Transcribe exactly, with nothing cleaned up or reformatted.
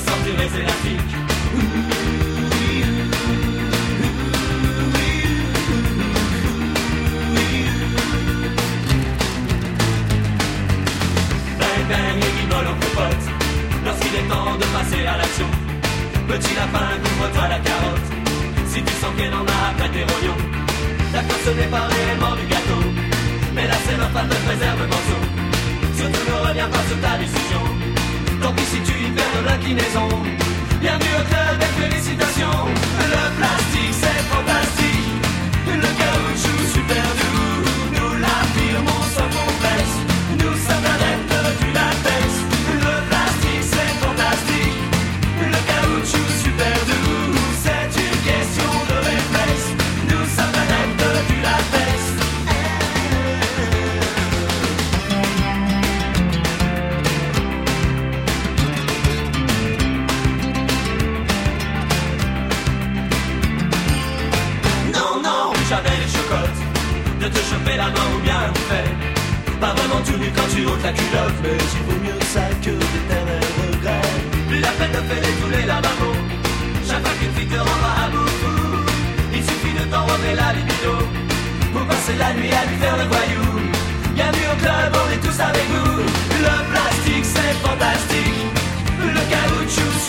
sortir les élastiques. Bang bang et guignol en popote, lorsqu'il est temps de passer à l'action. Petit lapin, couvre-toi la carotte, si tu sens qu'elle en a après tes rognons. D'accord, ce n'est pas réellement du gâteau, mais la cellophane te préserve le morceau. Surtout ne reviens pas sur ta décision, tant pis si tu y perds de l'inclinaison. Bienvenue au club et félicitations. Le plastique c'est fantastique, le caoutchouc super doux. Nous l'affirmons sans complexe, nous sommes adeptes du latex. Le plastique c'est fantastique, le caoutchouc super doux. C'est une question de réflexe, nous sommes adeptes du latex. J'avais les chocottes, de te choper la main ou bien un fait. Pas vraiment tout nu quand tu ôtes la culotte, mais il vaut mieux ça que d'éternels regrets. Plus la peine de faire tous les lavabos, chaque fois qu'une fille te rendra à bout. Il suffit de t'enrober la libido pour passer la nuit à lui faire le voyou. Bienvenue au club, on est tous avec vous. Le plastique c'est fantastique, le caoutchouc